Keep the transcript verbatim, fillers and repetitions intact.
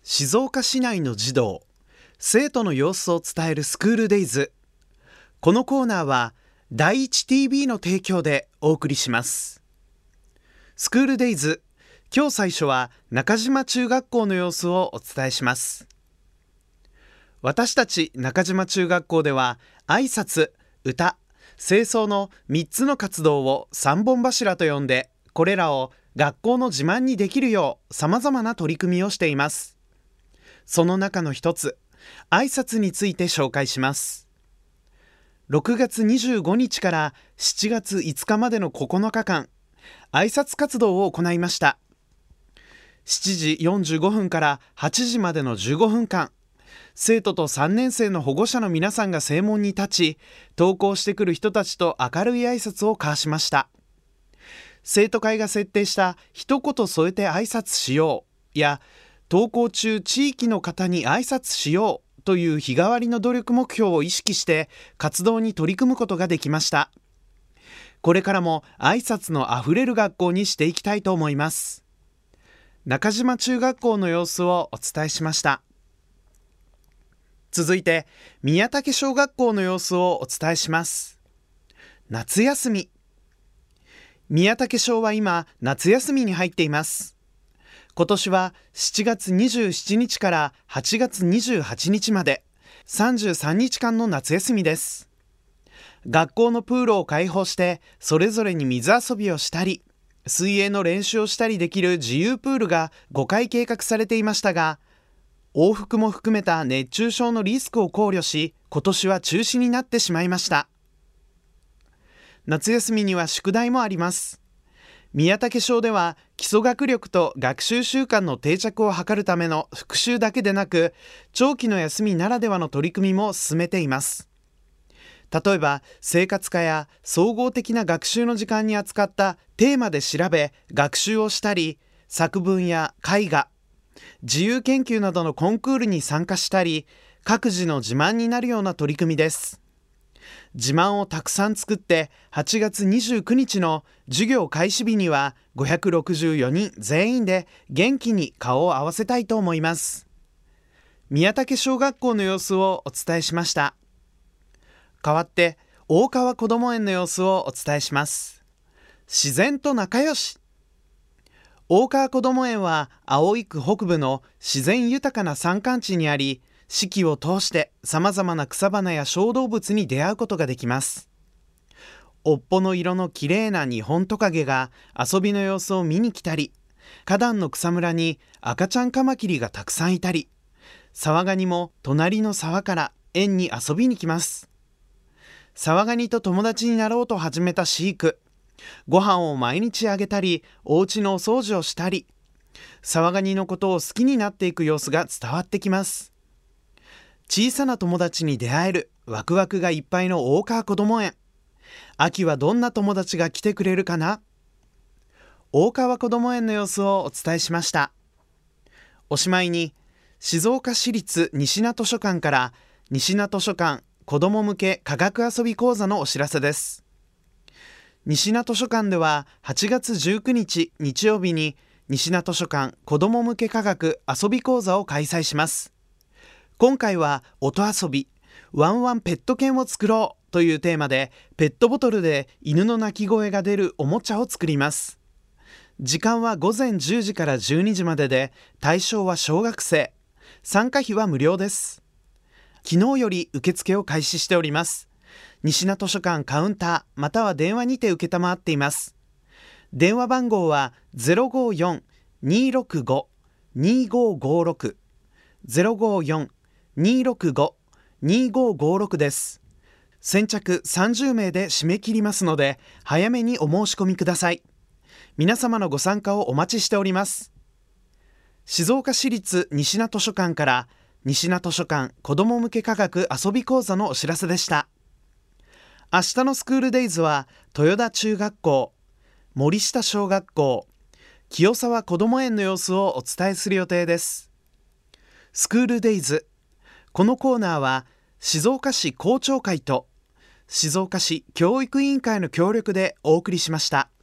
静岡市内の児童、生徒の様子を伝えるスクールデイズ。このコーナーは第一 ティービー の提供でお送りします。スクールデイズ、今日最初は中島中学校の様子をお伝えします。私たち中島中学校では挨拶、歌、清掃のみっつの活動を三本柱と呼んで、これらを学校の自慢にできるよう様々な取り組みをしています。その中の一つ、挨拶について紹介します。ろくがつにじゅうごにちからしちがついつかまでのここのかかん、挨拶活動を行いました。しちじよんじゅうごふんからはちじまでのじゅうごふんかん、生徒とさんねんせいの保護者の皆さんが正門に立ち、登校してくる人たちと明るい挨拶を交わしました。生徒会が設定した一言添えて挨拶しようや、登校中地域の方に挨拶しようという日替わりの努力目標を意識して活動に取り組むことができました。これからも挨拶のあふれる学校にしていきたいと思います。中島中学校の様子をお伝えしました。続いて宮武小学校の様子をお伝えします。夏休み。宮武小は今夏休みに入っています。今年はしちがつにじゅうしちにちからはちがつにじゅうはちにちまでさんじゅうさんにちかんの夏休みです。学校のプールを開放してそれぞれに水遊びをしたり、水泳の練習をしたりできる自由プールがごかい計画されていましたが、往復も含めた熱中症のリスクを考慮し、今年は中止になってしまいました。夏休みには宿題もあります。宮武小では基礎学力と学習習慣の定着を図るための復習だけでなく、長期の休みならではの取り組みも進めています。例えば生活科や総合的な学習の時間に扱ったテーマで調べ学習をしたり、作文や絵画、自由研究などのコンクールに参加したり、各自の自慢になるような取り組みです。自慢をたくさん作ってはちがつにじゅうくにちの授業開始日にはごひゃくろくじゅうよにん全員で元気に顔を合わせたいと思います。宮武小学校の様子をお伝えしました。代わって大川こども園の様子をお伝えします。自然と仲良し。大川こども園は葵区北部の自然豊かな山間地にあり、四季を通してさまざまな草花や小動物に出会うことができます。おっぽの色のきれいなニホントカゲが遊びの様子を見に来たり、花壇の草むらに赤ちゃんカマキリがたくさんいたり、沢ガニも隣の沢から園に遊びに来ます。沢ガニと友達になろうと始めた飼育、ご飯を毎日あげたり、お家のお掃除をしたり、沢ガニのことを好きになっていく様子が伝わってきます。小さな友達に出会えるワクワクがいっぱいの大川こども園。秋はどんな友達が来てくれるかな。大川こども園の様子をお伝えしました。おしまいに、静岡市立西名図書館から西名図書館子ども向け科学遊び講座のお知らせです。西名図書館でははちがつじゅうくにち日曜日に西名図書館子ども向け科学遊び講座を開催します。今回は音遊びワンワンペット犬を作ろうというテーマで、ペットボトルで犬の鳴き声が出るおもちゃを作ります。時間はごぜんじゅうじからじゅうにじまでで、対象は小学生。参加費は無料です。昨日より受付を開始しております。西名図書館カウンターまたは電話にて承っています。電話番号は ゼロごよん にーろくご にーごーごーろく ゼロごよん にーろくご にーごーごーろく です。先着さんじゅうめいで締め切りますので、早めにお申し込みください。皆様のご参加をお待ちしております。静岡市立西名図書館から西名図書館子ども向け科学遊び講座のお知らせでした。明日のスクールデイズは豊田中学校、森下小学校、清沢こども園の様子をお伝えする予定です。スクールデイズ、このコーナーは静岡市校長会と静岡市教育委員会の協力でお送りしました。